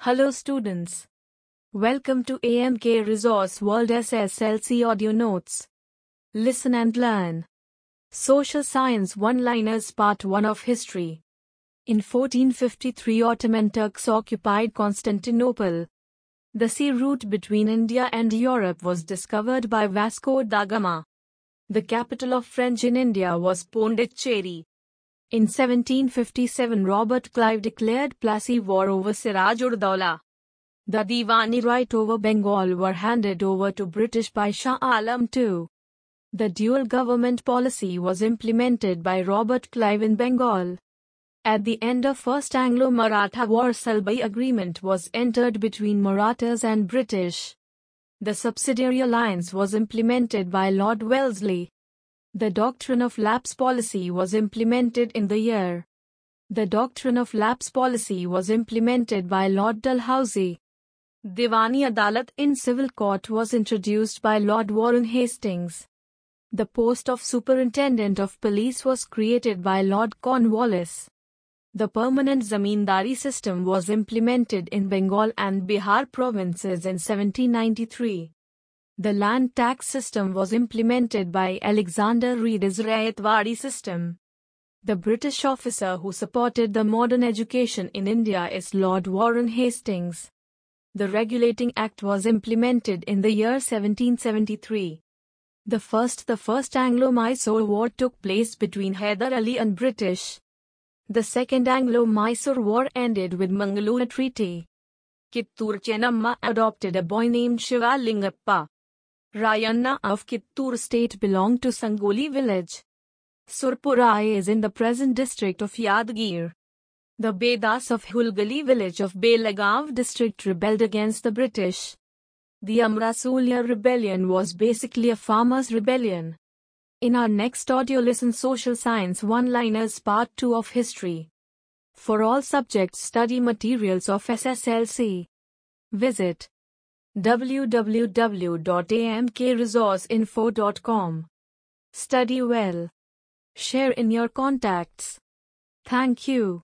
Hello students. Welcome to AMK Resource World SSLC Audio Notes. Listen and learn. Social Science One-Liners Part 1 of History. In 1453 Ottoman Turks occupied Constantinople. The sea route between India and Europe was discovered by Vasco da Gama. The capital of French in India was Pondicherry. In 1757 Robert Clive declared Plassey war over Siraj-ud-Daulah. The Diwani right over Bengal were handed over to British by Shah Alam II. The dual government policy was implemented by Robert Clive in Bengal. At the end of First Anglo-Maratha War, Sulbai Agreement was entered between Marathas and British. The subsidiary alliance was implemented by Lord Wellesley. The doctrine of lapse policy was implemented in the year. The doctrine of lapse policy was implemented by Lord Dalhousie. Diwani Adalat in civil court was introduced by Lord Warren Hastings. The post of Superintendent of Police was created by Lord Cornwallis. The permanent zamindari system was implemented in Bengal and Bihar provinces in 1793. The land tax system was implemented by Alexander Reed's Rayatwadi system. The British officer who supported the modern education in India is Lord Warren Hastings. The Regulating Act was implemented in the year 1773. The first Anglo-Mysore War took place between Hyder Ali and British. The Second Anglo-Mysore War ended with Mangalore Treaty. Kittur Chennamma adopted a boy named Shivalingappa. Rayanna of Kittur state belonged to Sangoli village. Surpura is in the present district of Yadgir. The Bedas of Hulgali village of Belagav district rebelled against the British. The Amrasulia rebellion was basically a farmers' rebellion. In our next audio, listen Social Science One-Liners Part 2 of History. For all subjects, study materials of SSLC. Visit www.amkresourceinfo.com. Study well. Share in your contacts. Thank you.